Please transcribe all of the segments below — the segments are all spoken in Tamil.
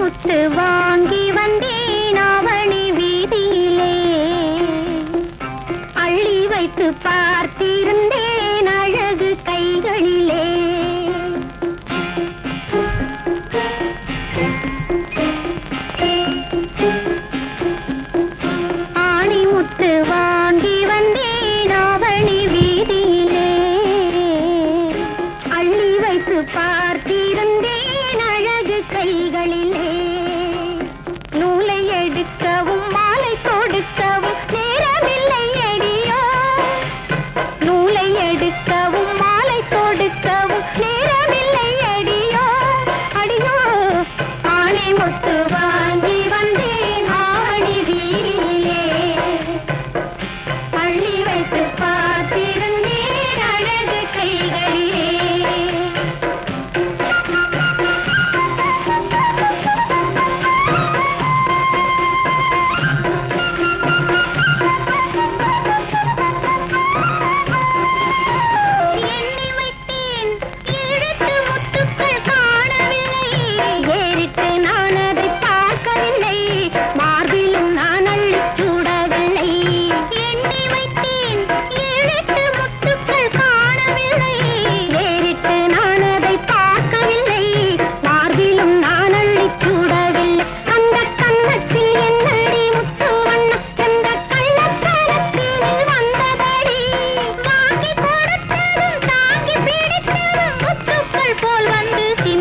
முத்து வாங்கி வந்தேன் அவனி வீதியிலே, அள்ளி வைத்து பார்த்திருந்தேன் அழகு கைகளிலே. ஆணி முத்து வாங்கி வந்தேன் அவனி வீதியிலே, அள்ளி வைத்து பார்த்திருந்தேன் அழகு கைகளிலே. நூலை எடுக்கவும் மாலை கொடுக்கவும் நேரமில்லை அடியோ, நூலை எடுக்கவும் மாலை கொடுக்கவும் நேரமில்லை அடியோ அடியோ. ஆணி முத்து வாங்கி வந்தேன் ஆவணி வீதியிலே, அள்ளி வைத்து பார்த்திருந்தேன் அழகு கைகளிலே.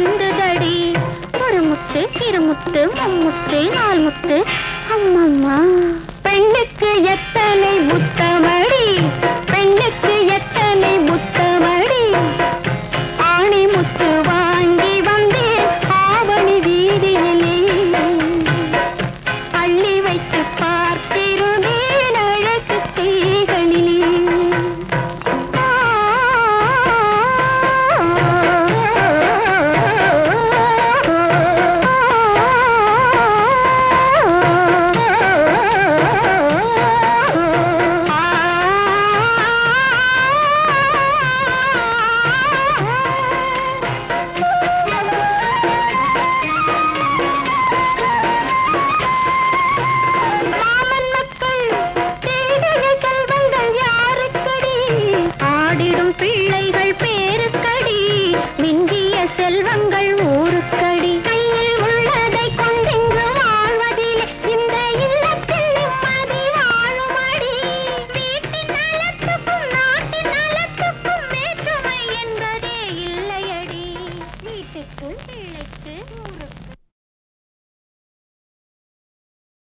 முத்து, முத்து, நாள் முத்து, அம்மம்மா.